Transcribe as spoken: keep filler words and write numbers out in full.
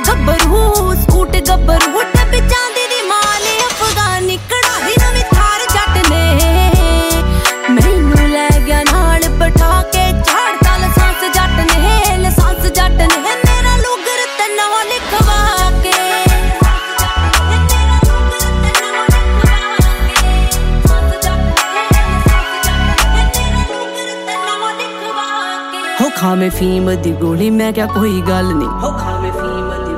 छब्बरू suit गब्बरू डब्बी चांदी दी माल अफगानी कढ़ाई नवीं थार जट ने मैनू लै गया नाल बिठा के झाड़ता लसांस जट ने लसांस जट ने मेरा लुगर ते नां लिखवा के हो खावे फीम दी गोली मैं क्या कोई गल नहीं हो खावे फीम दी